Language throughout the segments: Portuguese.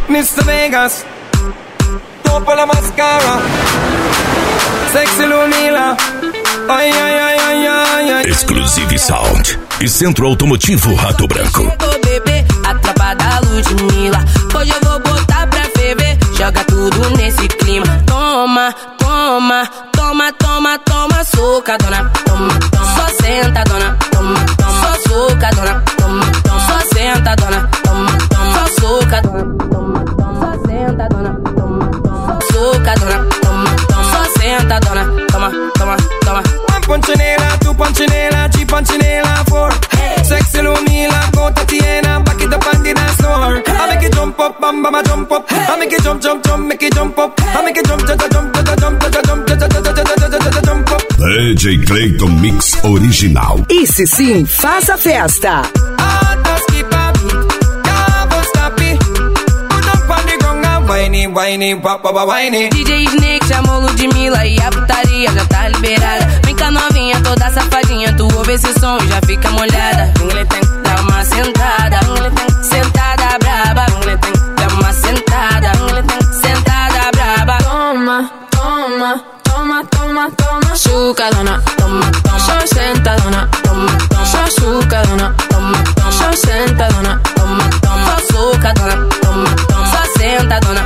Mr. Vegas, topo la mascara, sexy Lumila. Ai, ai, ai, ai, ai, ai. Exclusive Sound e Centro Automotivo Rato Branco. Ô bebê, a tropa da Ludmilla. Hoje eu vou botar pra ferver. Joga tudo nesse clima. Toma, toma, toma, toma, toma, soca, dona. Toma, toma, só senta, dona. Toma, toma, só soca, dona. Toma, toma, só senta, dona. Toma, toma, só soca, dona. Toma, toma, só senta, dona. Toma, toma, só soca, dona. Toma, toma, só senta, dona. Toma, toma, toma. One punchinela, two punchinela, three punchinela, four. Hey. Sexy Lumila, go Tatiana, back it up on the dance floor. Hey. I make it jump up, bam bam, I jump up. Hey. I make it jump, jump, jump, make it jump up. Hey. I make it jump, jump, jump, jump, jump, jump, jump, jump up. DJ Clayton Mix Original. Esse sim, faz a festa. Whiny, whiny. DJ Snake chamou Ludmilla e a putaria já tá liberada. Vem cá novinha, toda safadinha, tu ouve esse som e já fica molhada. Dá uma sentada, sentada braba. Dá uma sentada, sentada braba. Toma, toma, toma, toma, toma, chucadona. Toma, toma, só sentadona. Toma, toma, só chucadona. Toma, toma, só sentadona. Toma, toma, só sucadona. Toma, toma, só sentadona.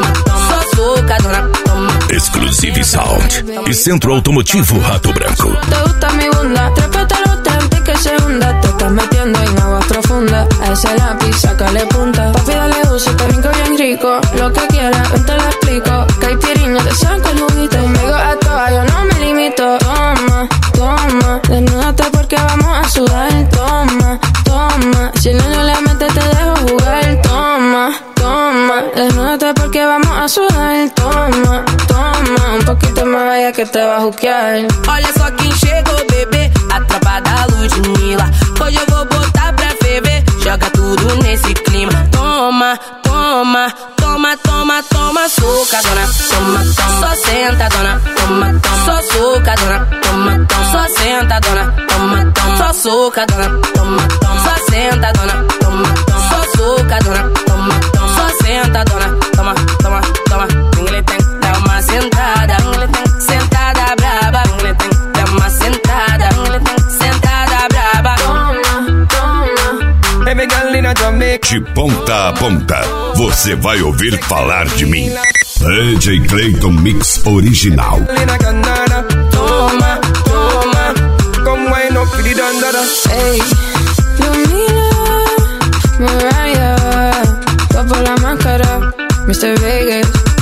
Exclusive Sound e Centro Automotivo Rato Branco. Te gusta mi bunda, trépatelo tanto que se hunda. Te estás metiendo en aguas profundas. A ese lápiz, sácale punta. Papi, dale uso, te brinco bien rico. Lo que quieras, ven te lo explico. Caipirinha, te saco el juguito. Conmigo a toa, yo no me limito. Toma, toma, desnúdate porque vamos a sudar. Toma, toma, si no le metes te dejo jugar. Toma, toma, desnúdate porque vamos a sudar. Toma, toma, um pouquinho mais vaya que te va a juquear. Olha só quem chegou, bebê, a tropa da Ludmilla. Hoje eu vou botar pra ferver. Joga tudo nesse clima. Toma, toma, toma, toma, toma, soca, dona. Toma, toma, só senta, dona. Toma, toma, só soca, dona. Toma, toma, só senta, dona. Toma, toma, só soca, dona. Toma, toma, só senta, dona. Toma, toma, só soca, dona. Toma, toma, só senta, dona. Toma, toma, toma. Dá uma sentada, sentada braba. Dá uma sentada, sentada braba. Toma, toma. Baby girl in a Jamaica. De ponta a ponta, você vai ouvir falar de mim. DJ Clayton Mix Original. Toma, toma, come wind up for the dandada. Hey, Lumila, Mariah, topo la máscara, Mr. Vegas.